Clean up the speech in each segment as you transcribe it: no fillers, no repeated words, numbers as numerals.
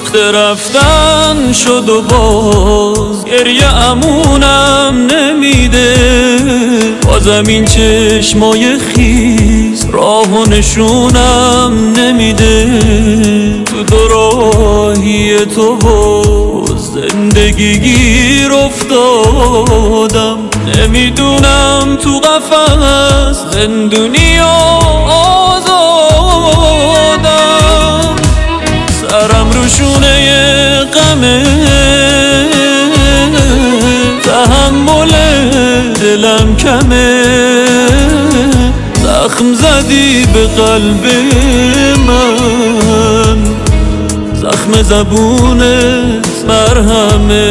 وقت رفتن شد و باز گریه امونم نمیده. بازم این چشمای خیس راه و نشونم نمیده. تو دوراهی تو و زندگی گیر افتادم. نمیدونم تو قفس زندونی یا آزادم. سرم رو شونه غمه، تحمل دلم کمه. زخم زدی به قلب من، زخم زبونت مرهمه.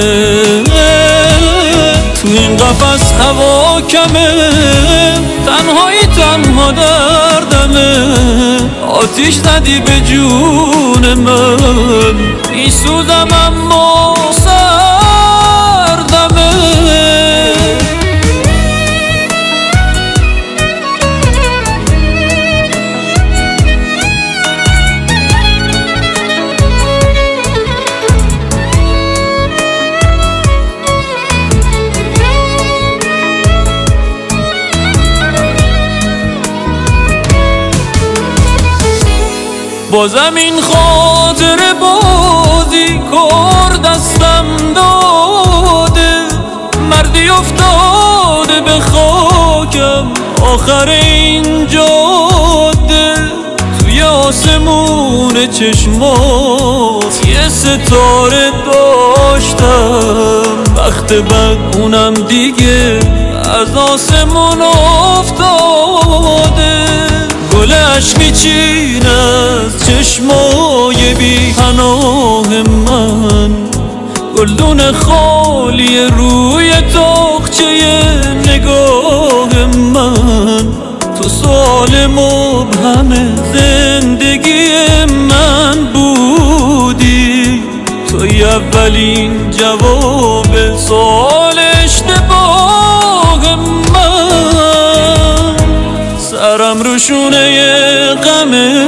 تو این قفس هوا کمه، تنهایی تنها دردمه. آتیش زدی به جون من، میسوزم اما سردمه. بازم این خاطر بازی کار دستم داده. مردی افتاده به خاکم آخر این جاده. توی آسمون چشمات یه ستاره داشتم. وقت بد اونم دیگه از آسمون افتاده. گل عشق میچین از چشمای بی پناه من. گلدون خالی روی تاقچه نگاه من. تو سوال مبهم زندگی من بودی. توی اولین جواب سوال اشتباه من. سرم رو شونه غمه،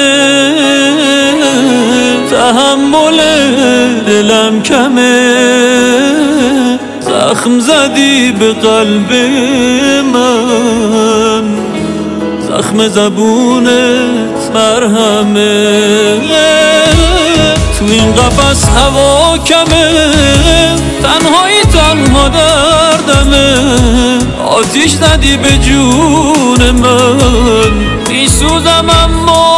تحمل دلم کمه. زخم زدی به قلب من، زخم زبونت مرهمه. تو این قفس هوا کمه، تنهایی تنها دردمه. آتیش زدی به جون من، میسوزم اما